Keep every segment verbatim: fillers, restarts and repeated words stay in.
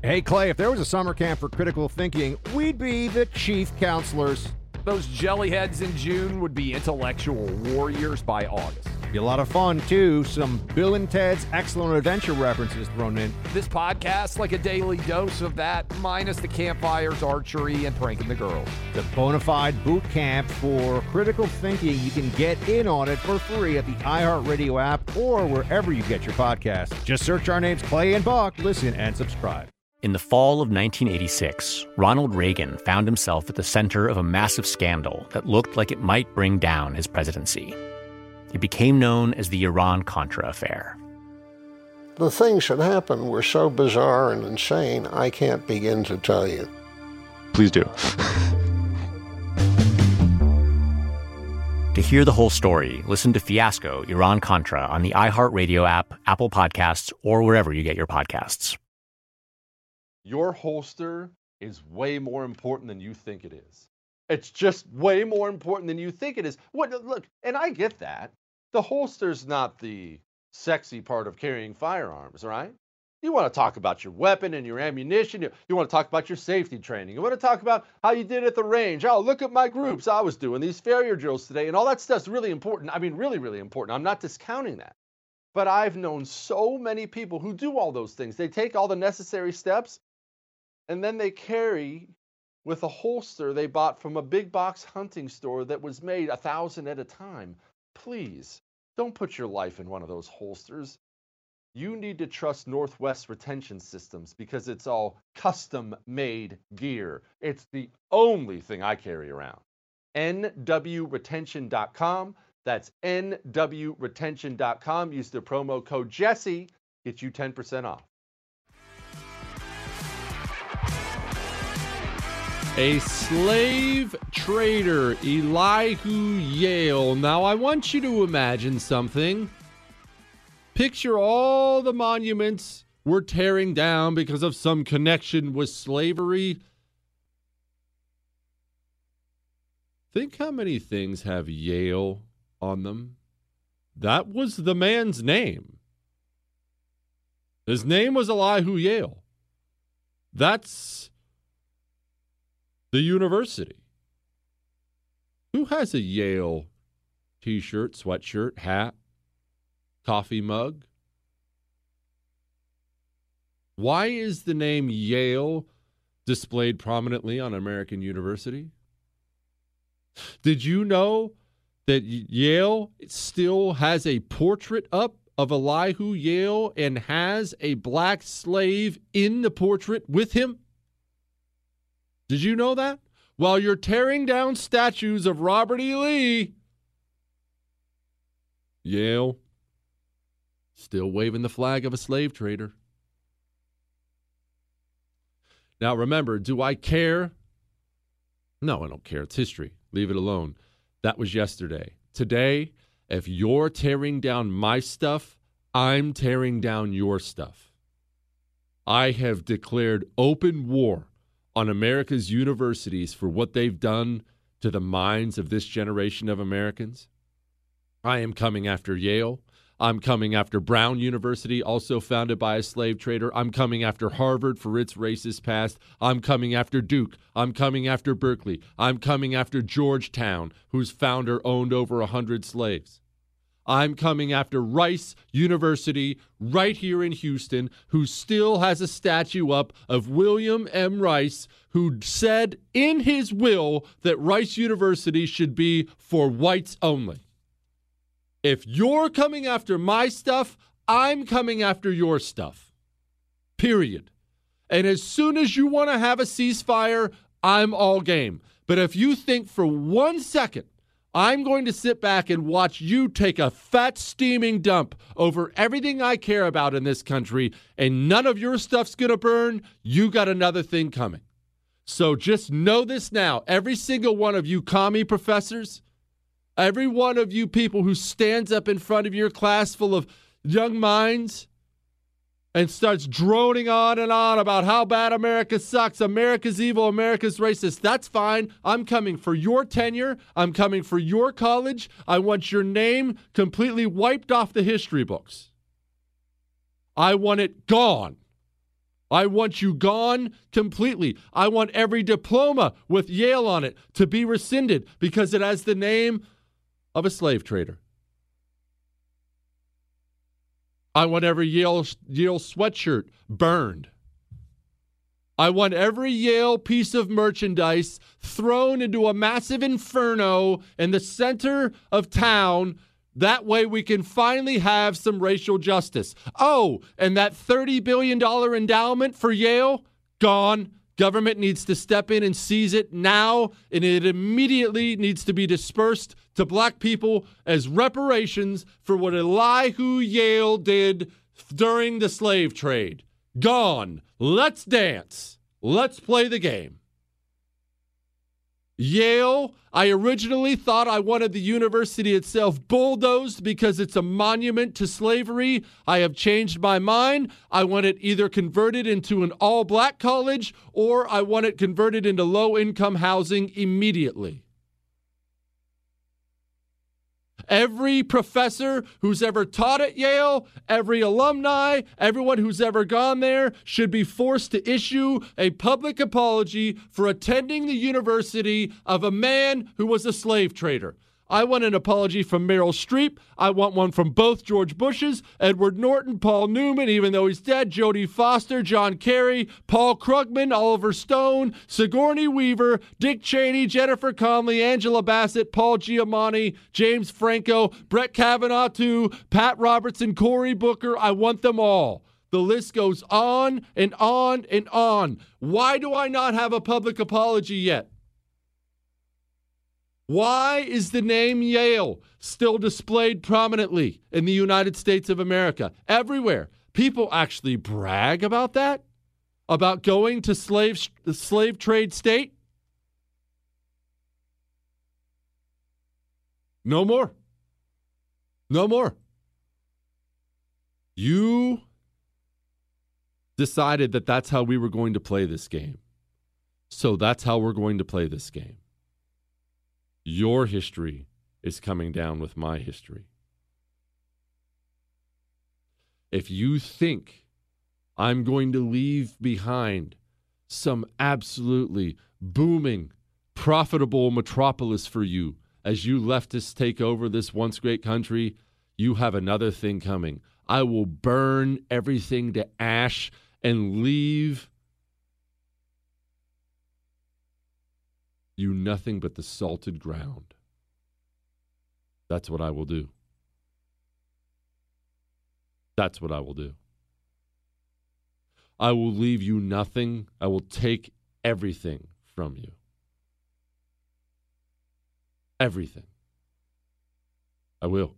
Hey, Clay, if there was a summer camp for critical thinking, we'd be the chief counselors. Those jellyheads in June would be intellectual warriors by August. Be a lot of fun, too. Some Bill and Ted's Excellent Adventure references thrown in. This podcast, like a daily dose of that, minus the campfires, archery, and pranking the girls. The bona fide boot camp for critical thinking. You can get in on it for free at the iHeartRadio app or wherever you get your podcasts. Just search our names, Clay and Buck. Listen and subscribe. In the fall of nineteen eighty-six, Ronald Reagan found himself at the center of a massive scandal that looked like it might bring down his presidency. It became known as the Iran-Contra affair. The things that happened were so bizarre and insane, I can't begin to tell you. Please do. To hear the whole story, listen to Fiasco, Iran-Contra on the iHeartRadio app, Apple Podcasts, or wherever you get your podcasts. Your holster is way more important than you think it is. It's just way more important than you think it is. What? Look, and I get that. The holster's not the sexy part of carrying firearms, right? You want to talk about your weapon and your ammunition. You, you want to talk about your safety training. You want to talk about how you did at the range. Oh, look at my groups. I was doing these failure drills today, and all that stuff's really important. I mean, really, really important. I'm not discounting that. But I've known so many people who do all those things. They take all the necessary steps, and then they carry with a holster they bought from a big box hunting store that was made a thousand at a time. Please, don't put your life in one of those holsters. You need to trust Northwest Retention Systems because it's all custom-made gear. It's the only thing I carry around. N W retention dot com. That's N W retention dot com. Use the promo code Jesse. Get you ten percent off. A slave trader, Elihu Yale. Now, I want you to imagine something. Picture all the monuments we're tearing down because of some connection with slavery. Think how many things have Yale on them. That was the man's name. His name was Elihu Yale. That's the university. Who has a Yale t-shirt, sweatshirt, hat, coffee mug? Why is the name Yale displayed prominently on American University? Did you know that Yale still has a portrait up of Elihu Yale and has a black slave in the portrait with him? Did you know that? While you're tearing down statues of Robert E. Lee, Yale still waving the flag of a slave trader. Now remember, do I care? No, I don't care. It's history. Leave it alone. That was yesterday. Today, if you're tearing down my stuff, I'm tearing down your stuff. I have declared open war on America's universities for what they've done to the minds of this generation of Americans. I am coming after Yale. I'm coming after Brown University, also founded by a slave trader. I'm coming after Harvard for its racist past. I'm coming after Duke. I'm coming after Berkeley. I'm coming after Georgetown, whose founder owned over one hundred slaves. I'm coming after Rice University right here in Houston, who still has a statue up of William M. Rice, who said in his will that Rice University should be for whites only. If you're coming after my stuff, I'm coming after your stuff. Period. And as soon as you want to have a ceasefire, I'm all game. But if you think for one second I'm going to sit back and watch you take a fat steaming dump over everything I care about in this country and none of your stuff's going to burn, you got another thing coming. So just know this now. Every single one of you commie professors, every one of you people who stands up in front of your class full of young minds and starts droning on and on about how bad America sucks, America's evil, America's racist. That's fine. I'm coming for your tenure. I'm coming for your college. I want your name completely wiped off the history books. I want it gone. I want you gone completely. I want every diploma with Yale on it to be rescinded because it has the name of a slave trader. I want every Yale, Yale sweatshirt burned. I want every Yale piece of merchandise thrown into a massive inferno in the center of town. That way we can finally have some racial justice. Oh, and that thirty billion dollars endowment for Yale, gone. Government needs to step in and seize it now, and it immediately needs to be dispersed to black people as reparations for what Elihu Yale did during the slave trade. Gone. Let's dance. Let's play the game. Yale, I originally thought I wanted the university itself bulldozed because it's a monument to slavery. I have changed my mind. I want it either converted into an all-black college or I want it converted into low-income housing immediately. Every professor who's ever taught at Yale, every alumni, everyone who's ever gone there should be forced to issue a public apology for attending the university of a man who was a slave trader. I want an apology from Meryl Streep. I want one from both George Bushes, Edward Norton, Paul Newman, even though he's dead, Jodie Foster, John Kerry, Paul Krugman, Oliver Stone, Sigourney Weaver, Dick Cheney, Jennifer Connelly, Angela Bassett, Paul Giamatti, James Franco, Brett Kavanaugh too, Pat Robertson, Cory Booker. I want them all. The list goes on and on and on. Why do I not have a public apology yet? Why is the name Yale still displayed prominently in the United States of America? Everywhere. People actually brag about that? About going to slave, the slave trade state? No more. No more. You decided that that's how we were going to play this game. So that's how we're going to play this game. Your history is coming down with my history. If you think I'm going to leave behind some absolutely booming, profitable metropolis for you as you leftists take over this once great country, you have another thing coming. I will burn everything to ash and leave you nothing but the salted ground. That's what I will do. That's what I will do. I will leave you nothing. I will take everything from you. Everything. I will.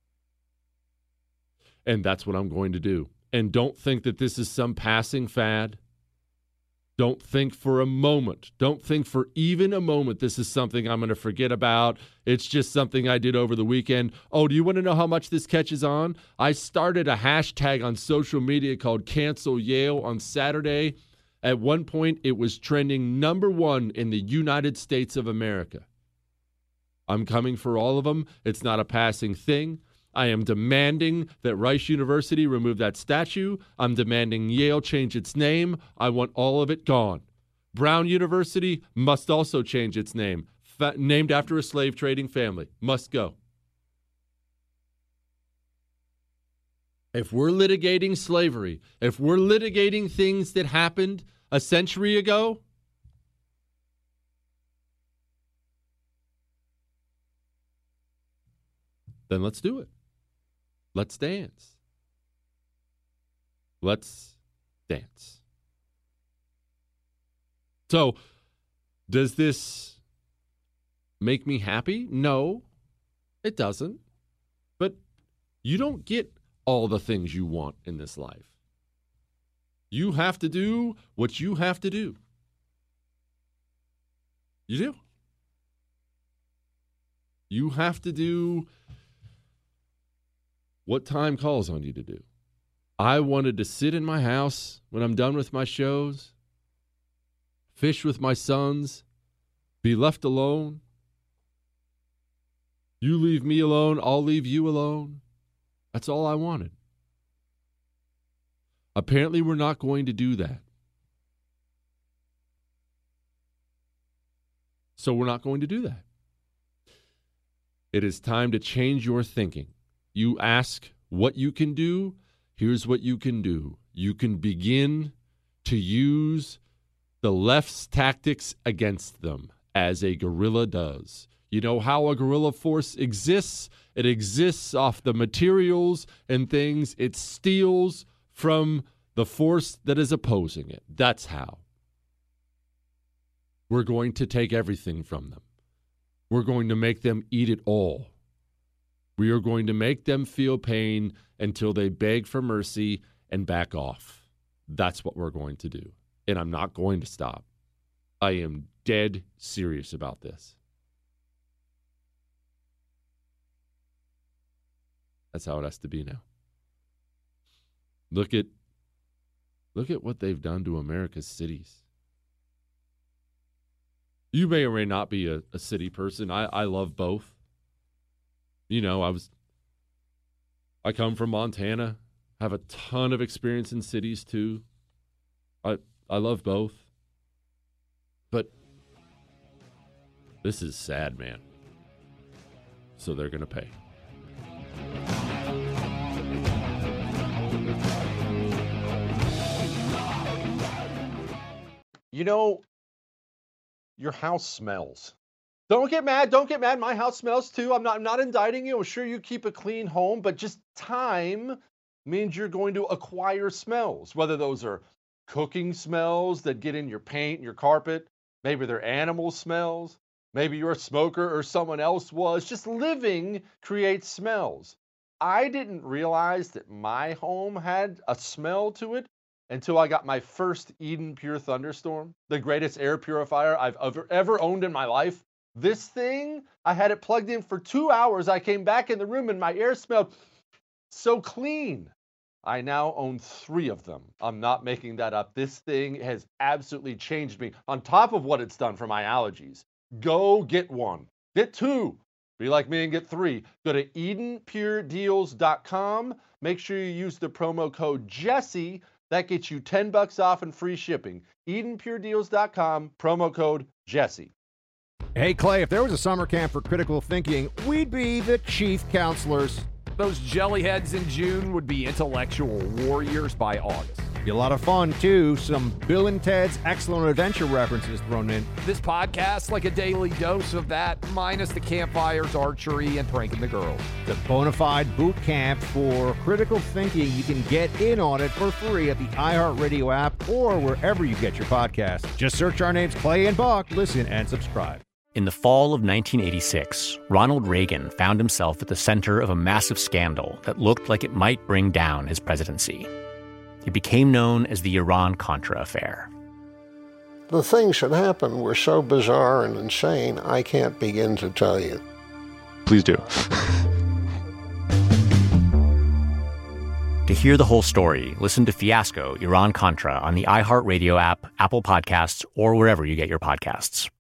And that's what I'm going to do. And don't think that this is some passing fad. Don't think for a moment, don't think for even a moment this is something I'm going to forget about. It's just something I did over the weekend. Oh, do you want to know how much this catches on? I started a hashtag on social media called Cancel Yale on Saturday. At one point, it was trending number one in the United States of America. I'm coming for all of them. It's not a passing thing. I am demanding that Rice University remove that statue. I'm demanding Yale change its name. I want all of it gone. Brown University must also change its name. Fa- named after a slave trading family. Must go. If we're litigating slavery, if we're litigating things that happened a century ago, then let's do it. Let's dance. Let's dance. So, does this make me happy? No, it doesn't. But you don't get all the things you want in this life. You have to do what you have to do. You do. You have to do what time calls on you to do. I wanted to sit in my house when I'm done with my shows, fish with my sons, be left alone. You leave me alone, I'll leave you alone. That's all I wanted. Apparently, we're not going to do that. So we're not going to do that. It is time to change your thinking. You ask what you can do. Here's what you can do. You can begin to use the left's tactics against them, as a guerrilla does. You know how a guerrilla force exists? It exists off the materials and things it steals from the force that is opposing it. That's how. We're going to take everything from them. We're going to make them eat it all. We are going to make them feel pain until they beg for mercy and back off. That's what we're going to do. And I'm not going to stop. I am dead serious about this. That's how it has to be now. Look at look at what they've done to America's cities. You may or may not be a, a city person. I, I love both. You know, I was I come from Montana, have a ton of experience in cities too. I I love both. But this is sad, man. So they're going to pay. You know, your house smells. Don't get mad. Don't get mad. My house smells too. I'm not, I'm not indicting you. I'm sure you keep a clean home, but just time means you're going to acquire smells, whether those are cooking smells that get in your paint, your carpet. Maybe they're animal smells. Maybe you're a smoker or someone else was. Just living creates smells. I didn't realize that my home had a smell to it until I got my first Eden Pure Thunderstorm, the greatest air purifier I've ever, ever owned in my life. This thing, I had it plugged in for two hours. I came back in the room and my air smelled so clean. I now own three of them. I'm not making that up. This thing has absolutely changed me on top of what it's done for my allergies. Go get one. Get two. Be like me and get three. Go to Eden Pure Deals dot com. Make sure you use the promo code Jesse. That gets you ten bucks off and free shipping. Eden Pure Deals dot com, promo code Jesse. Hey, Clay, if there was a summer camp for critical thinking, we'd be the chief counselors. Those jellyheads in June would be intellectual warriors by August. Be a lot of fun, too. Some Bill and Ted's Excellent Adventure references thrown in. This podcast, like a daily dose of that, minus the campfires, archery, and pranking the girls. The bona fide boot camp for critical thinking. You can get in on it for free at the iHeartRadio app or wherever you get your podcasts. Just search our names, Clay and Buck. Listen and subscribe. In the fall of nineteen eighty-six, Ronald Reagan found himself at the center of a massive scandal that looked like it might bring down his presidency. It became known as the Iran-Contra affair. The things that happened were so bizarre and insane, I can't begin to tell you. Please do. To hear the whole story, listen to Fiasco, Iran-Contra on the iHeartRadio app, Apple Podcasts, or wherever you get your podcasts.